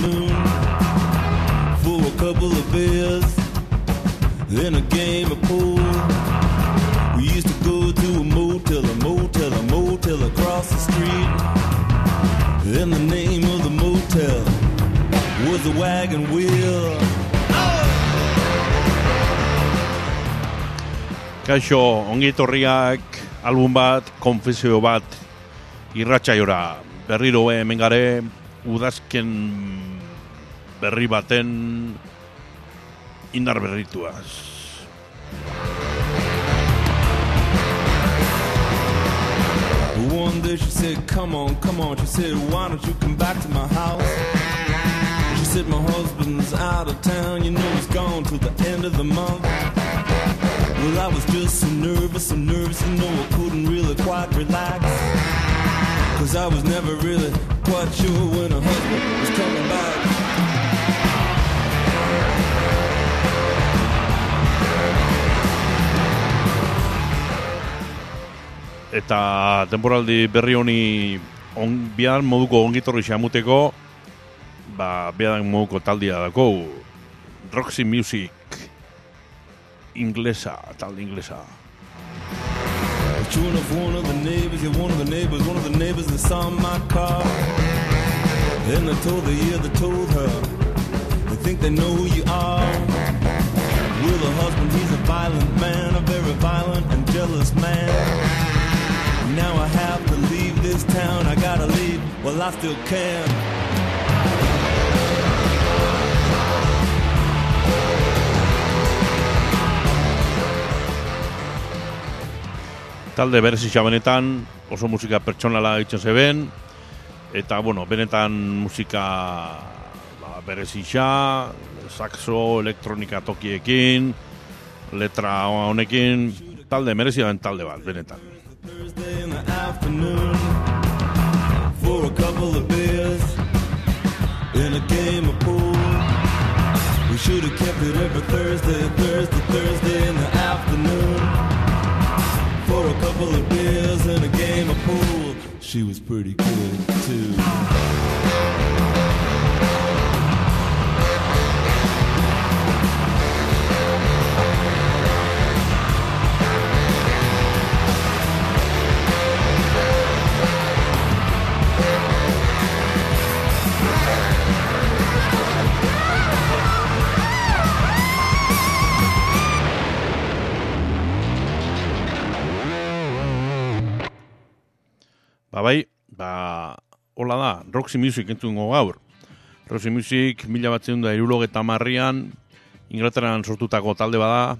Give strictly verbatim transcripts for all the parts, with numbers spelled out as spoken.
afternoon for a couple of beers and a game of pool. We used to go to a motel, a motel, a motel across the street. And the name of the motel was the Wagon Wheel. Kaixo, ongi etorriak album bat, konfesio bat, irratsaiora. Berriro hemen gare, udazken berri baten indar berrituaz. One day she said, come on, come on. She said, why don't you come back to my house? She said, my husband's out of town. You know he's gone till the end of the month. Well, I was just so nervous, so nervous, you know I couldn't really quite relax. Cause I was never really quite sure when her husband was coming back. Eta temporaldi berri honi on, bian moduko ongitorri xamuteko, ba, bian moduko taldia dako, Roxy Music, inglesa, talde inglesa. Chewing up one of the neighbors, yeah, one of the neighbors, one of the neighbors that saw my car. And I told her, yeah, they told her, they think they know who you are. Well, her husband, he's a violent man, a very violent and jealous man. Now I have to leave this town, I gotta leave while I still can. Talde berezia benetan, oso musika pertsonala egiten zeben, eta, bueno, benetan musika ba, berezia, saxo, elektronika tokiekin, letra honekin, talde merezia den talde bat, benetan. Thursday in the afternoon for a couple of beers and a game of pool. We should have kept it every Thursday, Thursday, Thursday in the afternoon for a couple of beers and a game of pool. She was pretty good too. Ba bai, ba, hola da, Roxy Music entzungo gaur. Roxy Music, mila batzen da irurogeta marrian, Inglaterran sortutako talde bada.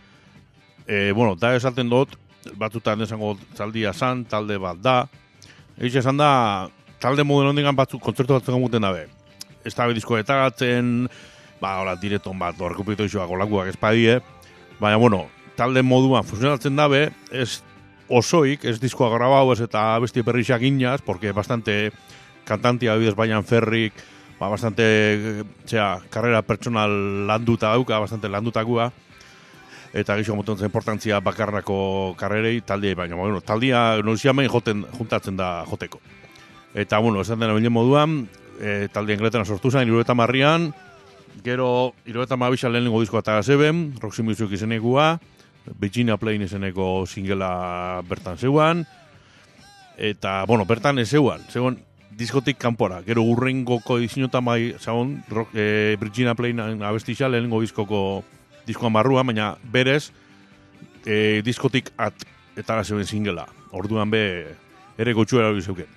E, bueno, da esaten dut, batzutan esango taldia zan, talde bat da. Egiz esan da, talde modelo hondigan batzuk kontzertu batzen gamuten dabe. Ez dabe diskoetatzen, ba, hola, direton bat, orkupito isoak, olakuak espadie. Baina, bueno, talde moduan funtzionatzen dabe, ez osoik, ez diskoa grabau ez eta besti berrixak inaz, porque bastante kantantia bidez baian ferrik, ba, bastante, txea, karrera pertsonal landuta dauka, bastante landutakua, eta gixo motontzen importantzia bakarrako karrerei taldiei, baina, bueno, taldia noiziamen joten, juntatzen da joteko. Eta, bueno, esan dena bilen moduan, e, taldia Inglaterran sortu zain, irurogeta marrian, gero, irurogeta mabixan lehenengo diskoa eta zeben, Roxy Music izenekua, Virginia Plain izeneko singela bertan zeuan, eta, bueno, bertan ez zeuan, zeuan diskotik kanpora, gero urrengoko dizinota mai zaun, e, Virginia Plain abestixa lehenengo diskoko diskoan barrua, baina berez e, diskotik at etara zeuen singela, orduan be ere gotxuera hori zeuken.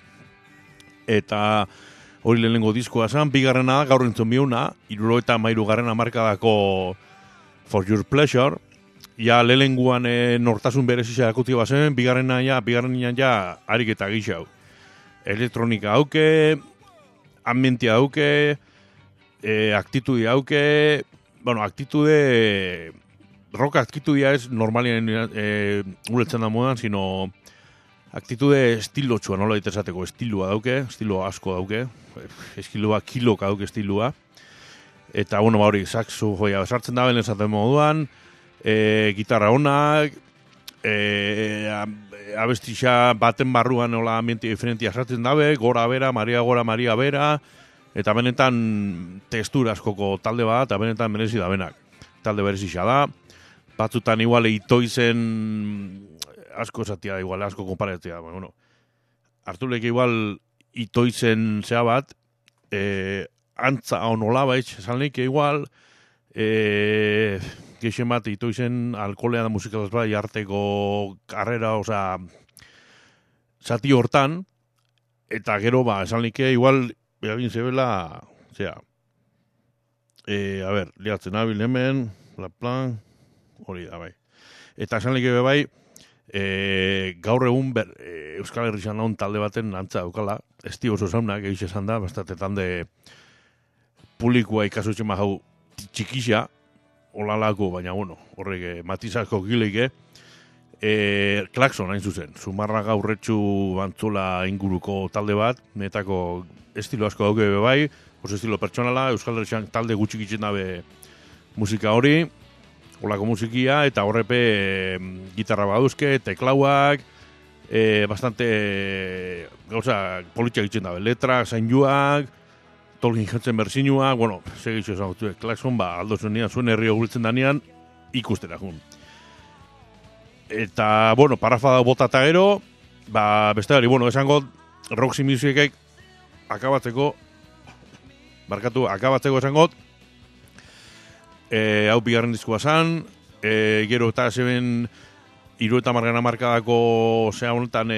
Eta hori lehenengo diskoa zan, bigarrena da, gaur entzun biuna, irurogeta mairu garrena markadako For Your Pleasure, ja lehenguan e, nortasun berezisa dakuti bazen, bigarrena ja, bigarrena ja, harik eta gixau. Elektronika hauke, ambientia hauke, e, aktitudi hauke, bueno, aktitude, rock aktitudia ez normalien e, uretzen da modan, sino aktitude estilo txua, nola ditezateko, estilua dauke, estilo asko dauke, estilua kiloka dauke estilua. Eta, bueno, ba hori, saxo joia sartzen da, belen esaten moduan, E, gitarra honak, e, abestixa baten barruan nola ambiente diferentia sartzen dabe, gora bera, Maria gora, Maria bera, eta benetan testura askoko talde bat, eta benetan merezi da benak. Talde berezia da, batzutan igual Itoizen asko esatia, igual asko konparatzea, bueno, hartu leke igual Itoizen zea bat, eh, antza onola baitz, esan leke igual, eh, geixen bat Itoizen alkolea da musikaz bai arteko karrera, osea, zati hortan, eta gero, ba, esan leke igual, egin zebela, zera, eh, a ber, liatzen abil hemen, la plan, hori da, bai. Eta esan leke bai, E, gaur egun ber, e, Euskal Herrian laun talde baten antza daukala, esti oso zaunak, egiz esan da, bastate talde publikoa ikasutxe hau txikisa, olalako, baina bueno, horrek matizazko gileike, e, Klakson hain zuzen, Zumarra gaurretxu bantzula inguruko talde bat, netako estilo asko dauke bai, oso estilo pertsonala, Euskal Herrian talde gutxik itzen dabe musika hori, olako musikia, eta horrepe e, gitarra baduzke, teklauak, e, bastante e, gauza politxak itzen dabe, letrak, zainjuak, Tolkien jatzen berzinuak, bueno, segitxo esan gutzu, Klakson, ba, aldo zuen zuen herri ogultzen danean, ikustera jun. Eta, bueno, parafada bota eta gero, ba, beste gari, bueno, esango, Roxy Musicek akabatzeko, barkatu, akabatzeko esango, E, hau bigarren diskoa zan, e, gero eta zeben iru eta margana markadako zea honetan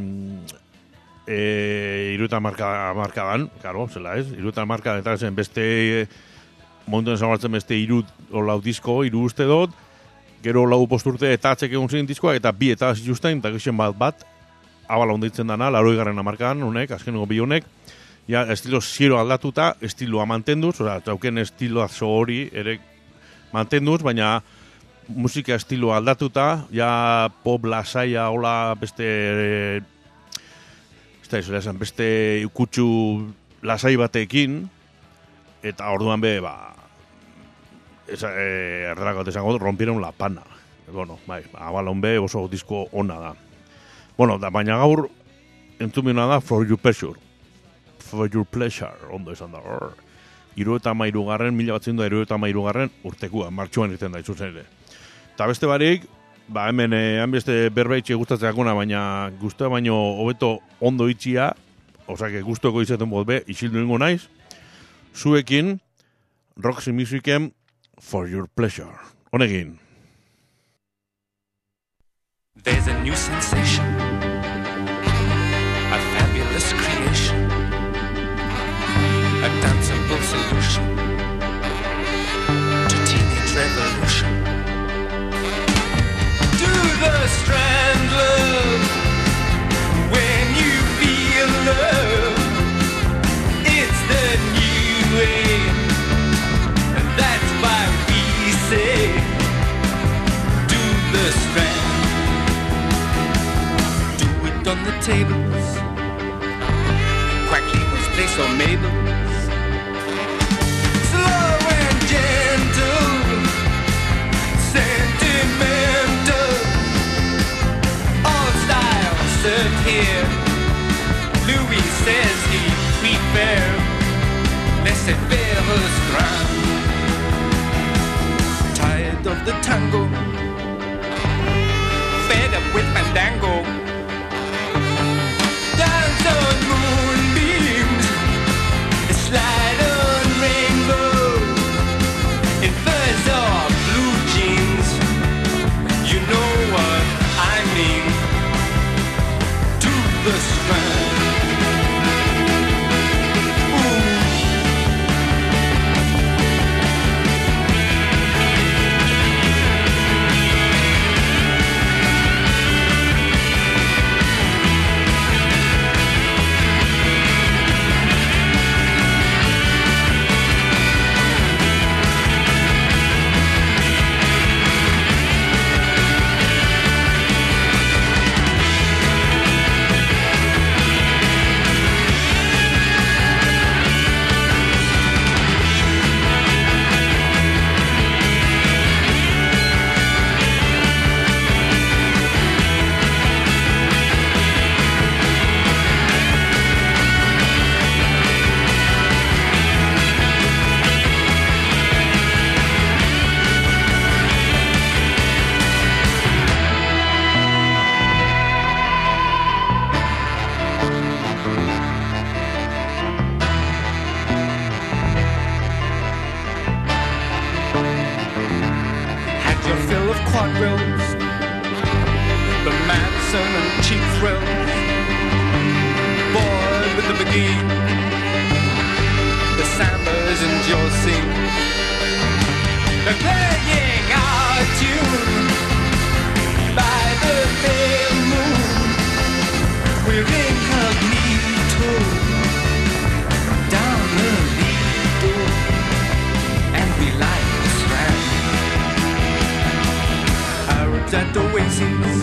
e, iru eta markadan, karo, zela ez, iru eta markadan eta zen beste e, momentuan zabaltzen beste iru lau disko, iru uste dut, gero lau posturte eta atzek egun ziren diskoak, eta bi eta zituzten, eta gixen bat bat, abala onditzen dana, laroi garren amarkadan, honek, azkeneko bi honek, ja, estilo zero aldatuta, estiloa mantenduz, oza, zauken estiloa zo hori, ere mantenduz, baina musika estilo aldatuta, ja pop lasaia, hola beste e, esan, beste kutsu lasai batekin, eta orduan be, ba, esa, e, erderakot esango, rompieron la pana. Bueno, bai, abalon be oso disko ona da. Bueno, da, baina gaur entzumena da For Your Pleasure. For Your Pleasure, ondo esan da. Iru eta mairu garren, mila batzen da, iru eta mairu garren, urtekua, martxuan irten da, izuzen ere. Eta beste barik, ba, hemen, eh, beste berbaitxe gustatzeakona, baina guztua baino hobeto ondo itxia, osake guztoko izaten bot be, isildu ingo naiz, zuekin, Roxy Musicen, For Your Pleasure. Honegin. There's a new sensation, a fabulous creation, a danceable solution to teenage revolution. Do the strand love when you feel love. It's the new way, that's why we say do the strand. Do it on the tables, Quackly was place or Mabel. Here, Louis says he prefer laissez-faire restraint. Tired of the tango, fed up with fandango. Dance on moonbeams, slide on rainbow, in furs or blue jeans. You know what I mean. The strand. Ooh. cartwheels, the Madison and cheap thrills, boy with the McGee, the Sambas and Josie, they're playing our tune by the pale moon. We're incognito down the Lido, and we like to swam. Arabs and Oasis,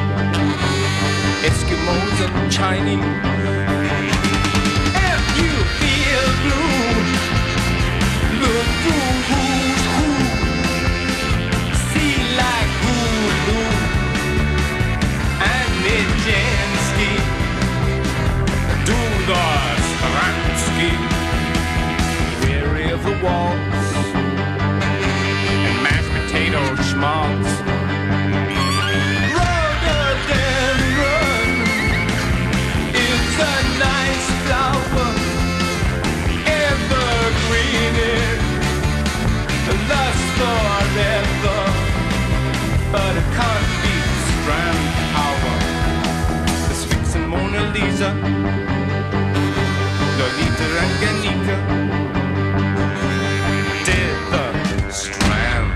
Eskimos and Chinese. If you feel blue, look through who's who. See like Hulu and Nijinsky. Do the Stransky. Weary of the waltz and mashed potato schmaltz. Rhododendron is a nice flower, evergreen it lasts forever, but it can't beat Strand Power. The Sphinx and Mona Lisa, Lolita and Ganica did the Strand.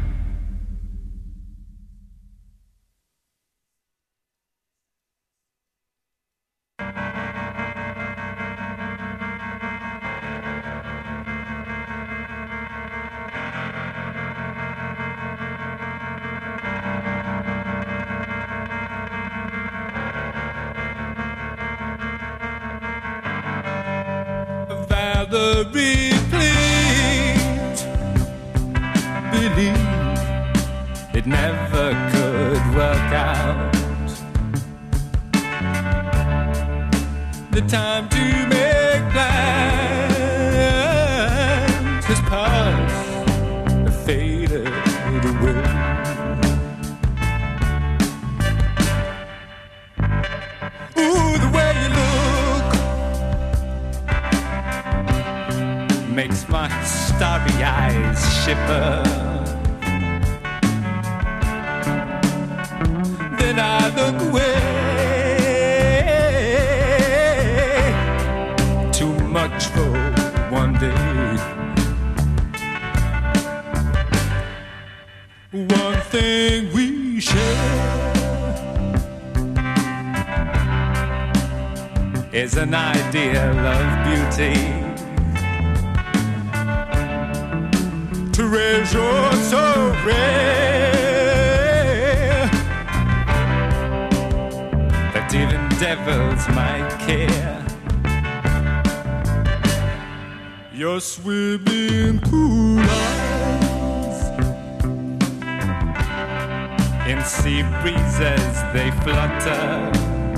Valerie, please believe it never could work out. The time to make plans has passed, faded away. Ooh, the way you look makes my starry eyes shiver. Then I look away. Too much for one day. One thing we share is an ideal of beauty. Treasure so rare that even devils might care. Your swimming pool eyes in sea breezes they flutter.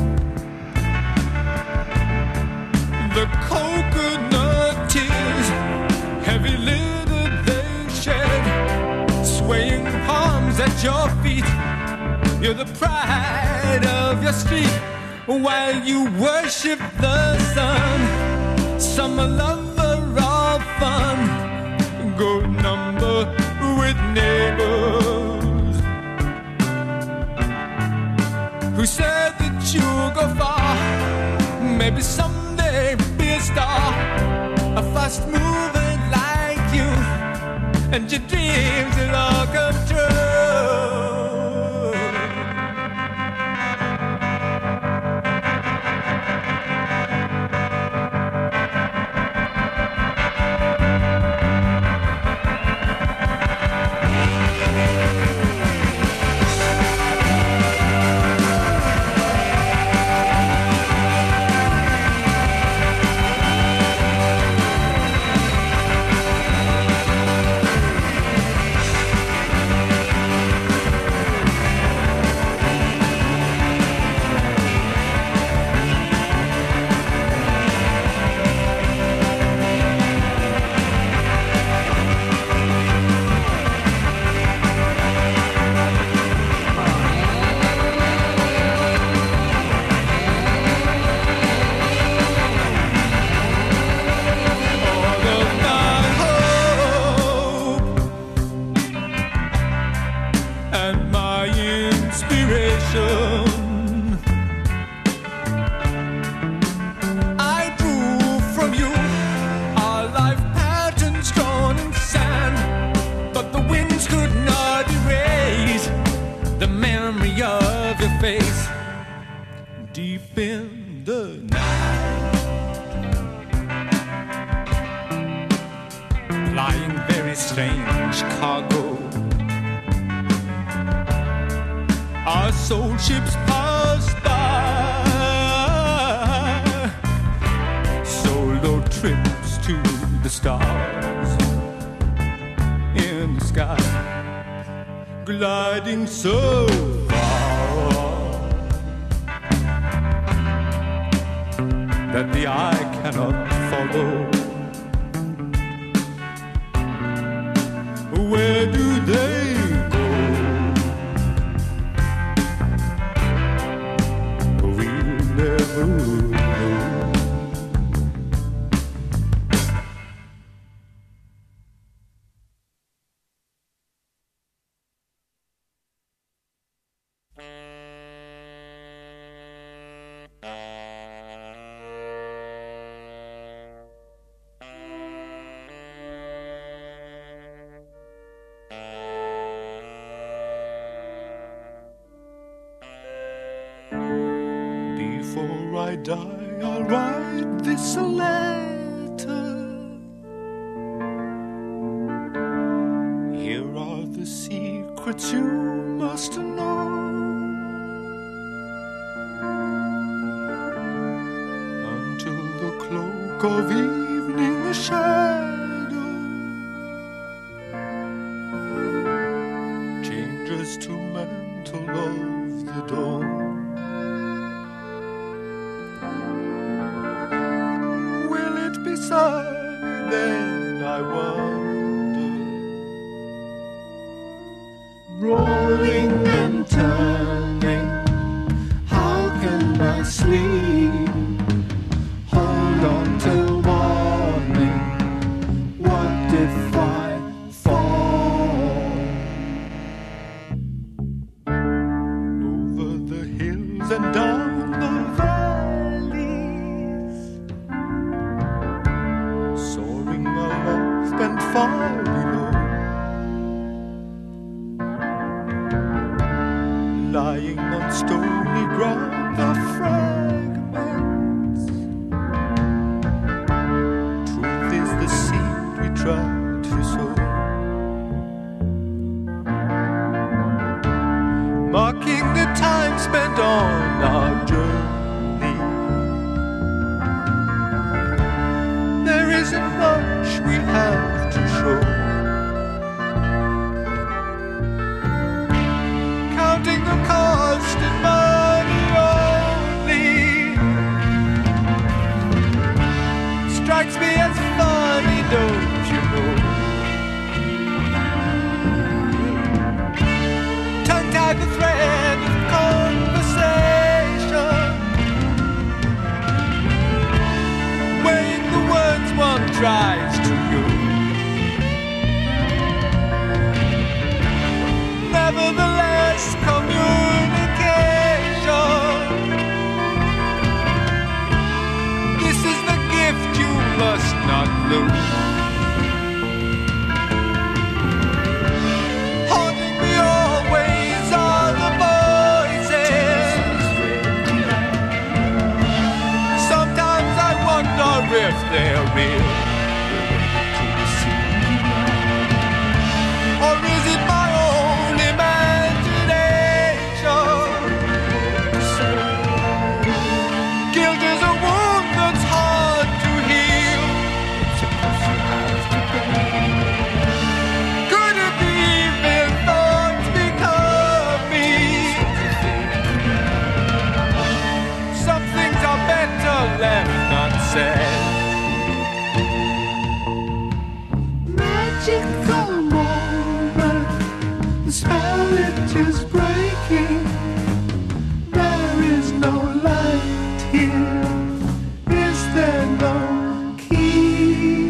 The coconut tears heavy lidded they shed, swaying palms at your feet. You're the pride of your street while you worship the sun. Summer lover of fun, go number with neighbors who said that you'll go far. Maybe someday be a star, a fast mover like you, and your dreams will all come true. deep in the night, flying very strange cargo. Our soul ships pass by, solo trips to the stars in the sky, gliding so far that the eye cannot follow. Where do they go? We'll never know. Before I die, I'll write this letter. Here are the secrets you must know. Until the cloak of evening shadow changes to mantle of the dawn. Then I wonder, rolling and turning, how can I sleep? Hold on till morning, what if I fall? Over the hills and down the and far below, lying on stony ground, the fragments. Truth is the seed we try to sow, marking the time spent on our journey. There isn't much we have to show, counting the cost in money only strikes me as funny, don't you know? Tongue-tied the thread of conversation, weighing the words one tries to use. Nevertheless, communication, this is the gift you must not lose. Haunting me always are the voices. Sometimes I wonder if they're real, or is it my own imagination? Guilt is a wound that's hard to heal. Could it be evil thoughts become me? Some things are better left unsaid. Magical moment, the spell it is breaking. There is no light here. Is there no key?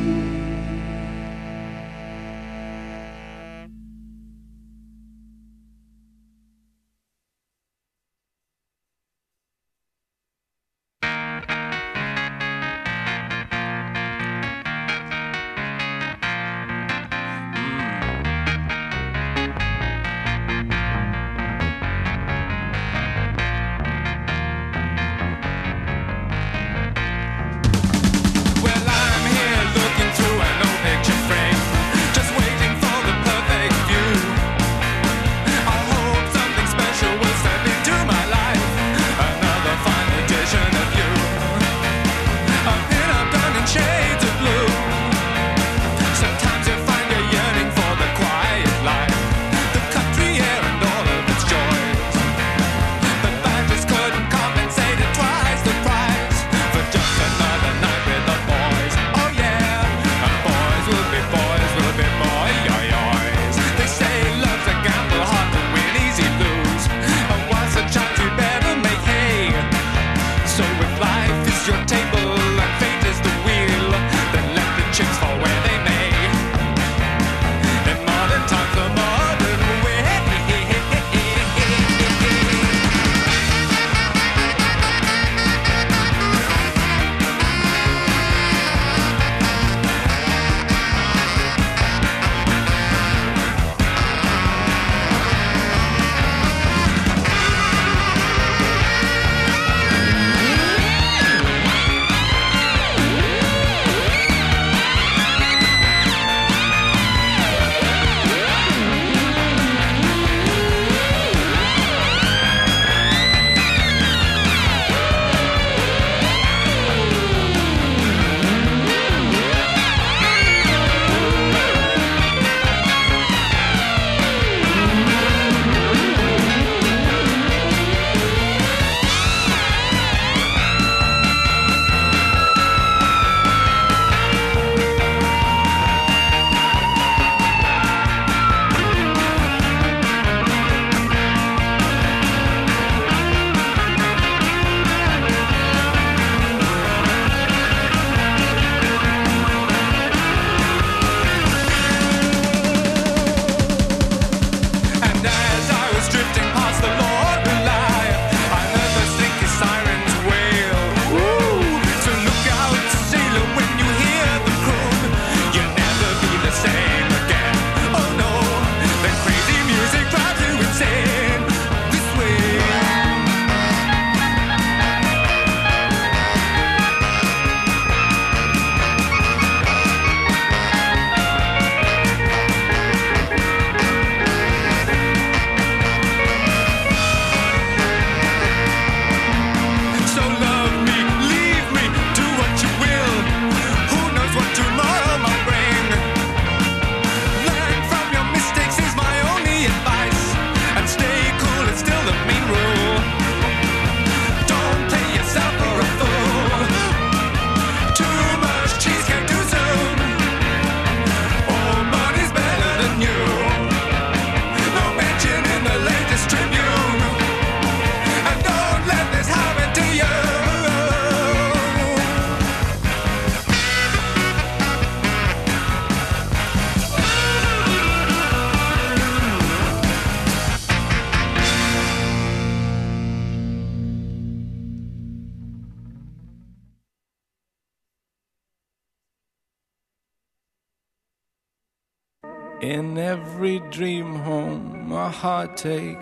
In every dream home a heartache,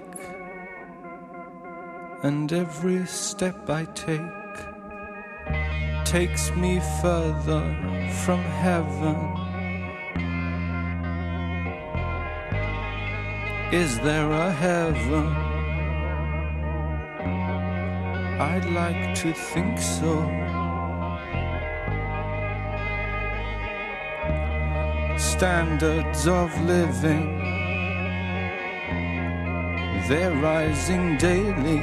and every step I take takes me further from heaven. Is there a heaven? I'd like to think so. Standards of living, they're rising daily,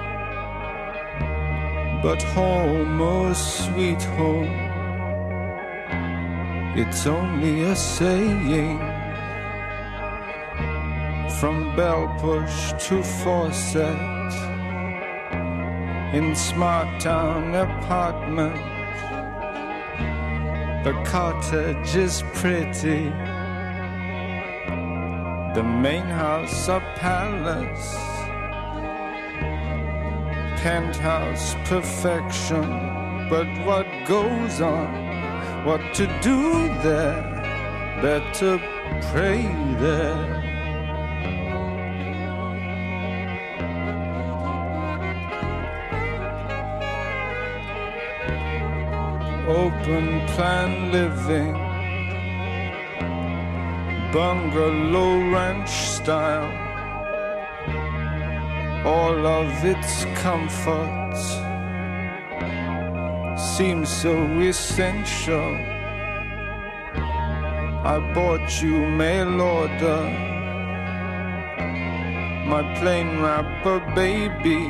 but home, oh sweet home, it's only a saying. From bell push to faucet, in smart town apartment, the cottage is pretty, the main house a palace, penthouse perfection. But what goes on, what to do there, better pray there. Open plan living, bungalow ranch style, all of its comforts seem so essential. I bought you mail order, my plain wrapper baby.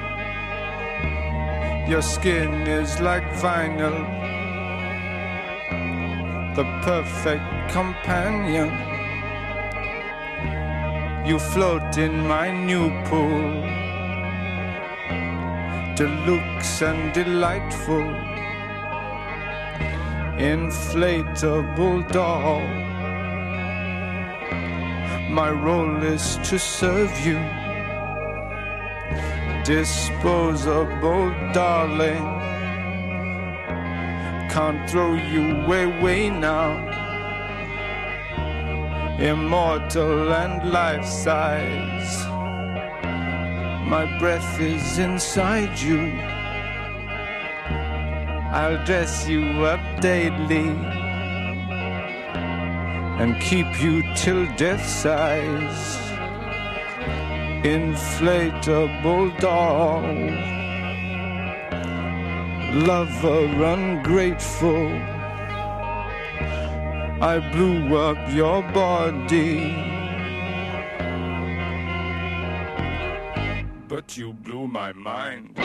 Your skin is like vinyl, the perfect companion. You float in my new pool, deluxe and delightful, inflatable doll. My role is to serve you, disposable darling. Can't throw you away now, immortal and life-size. My breath is inside you, I'll dress you up daily and keep you till death size. Inflatable doll, lover ungrateful, I blew up your body, but you blew my mind.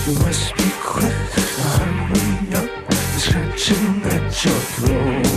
You must be quick, hurry up, scratching at your throat.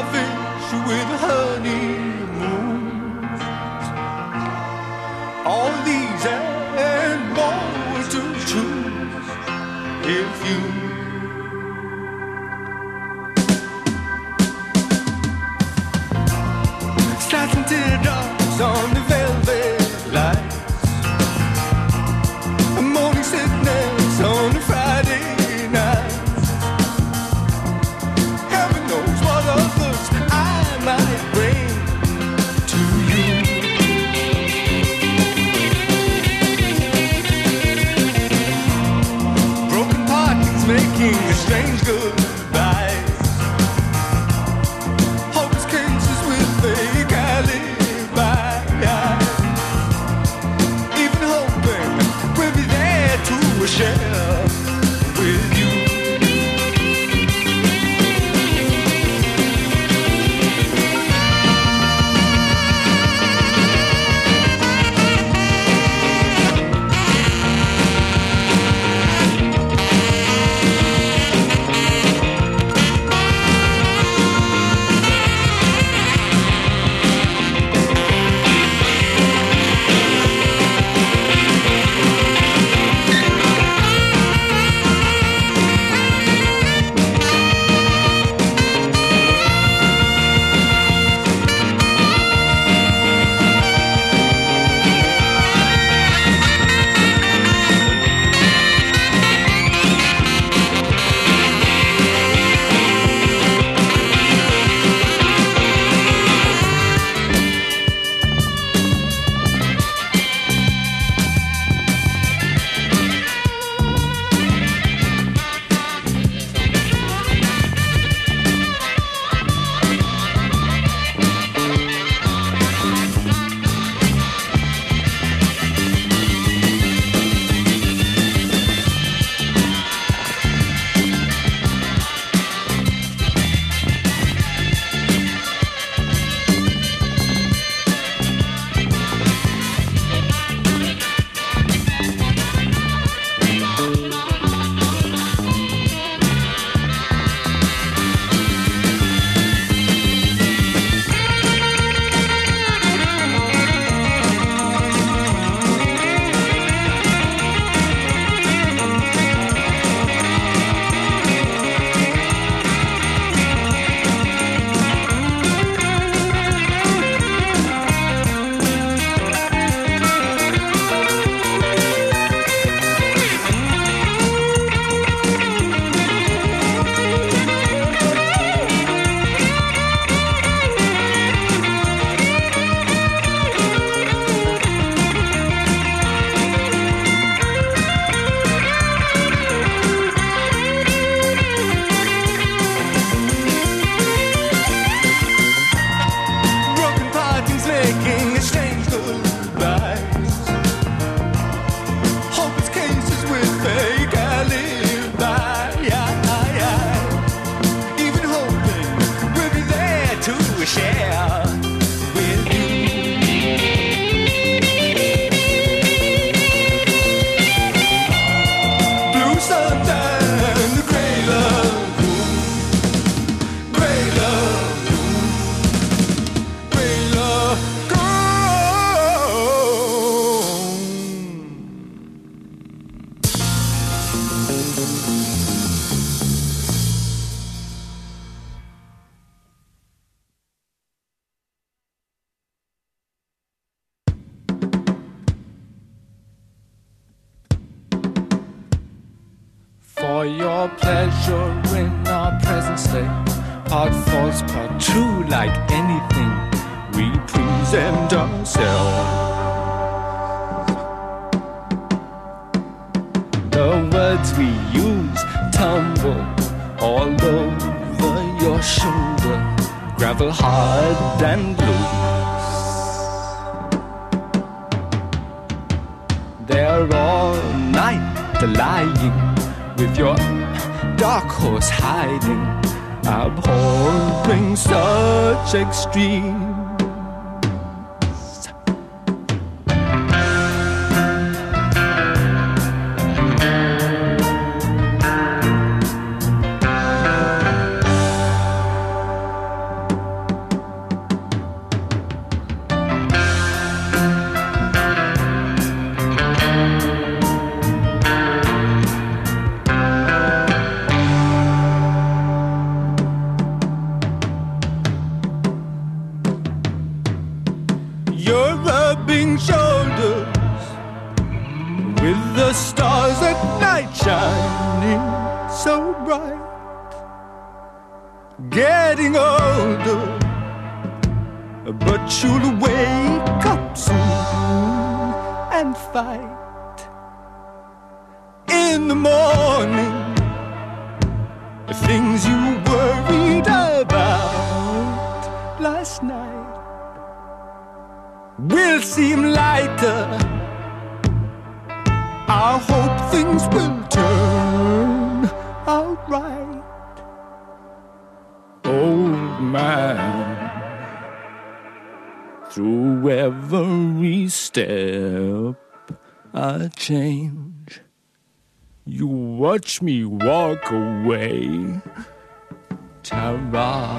starfish with honeymoons. All these and more to choose if you stars and teardrops on the velvet lights, a morning sickness on a Friday night. Heaven knows what others I might bring to you. Broken partings making a strange goodbye. Hopeless cases with fake alibi. Even hoping we'll be there to share with you. For your pleasure in our present state, part false, part true, like anything we present ourselves. The words we use tumble all over your shoulder, gravel hard and loose. They're all night lying with your dark horse hiding, abhorring such extreme. throbbing shoulders, with the stars at night shining so bright. Getting older, but you'll wake up soon and fight. In the morning, the things you worried about last night will seem lighter. I hope things will turn out right. Old man, through every step I change, you watch me walk away, Tara.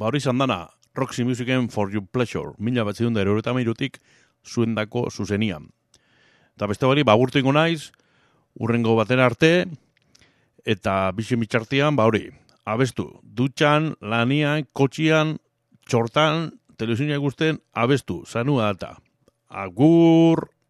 ba hori izan dana, Roxy Musicen For Your Pleasure, mila bat zedun da eroreta mairutik zuendako zuzenian. Eta beste bari, ba agurtu ingo naiz, urrengo batera arte, eta bizi mitxartian, ba hori, abestu, dutxan, lanian, kotxian, txortan, telebizioa ikusten, abestu, zanua data. Agur!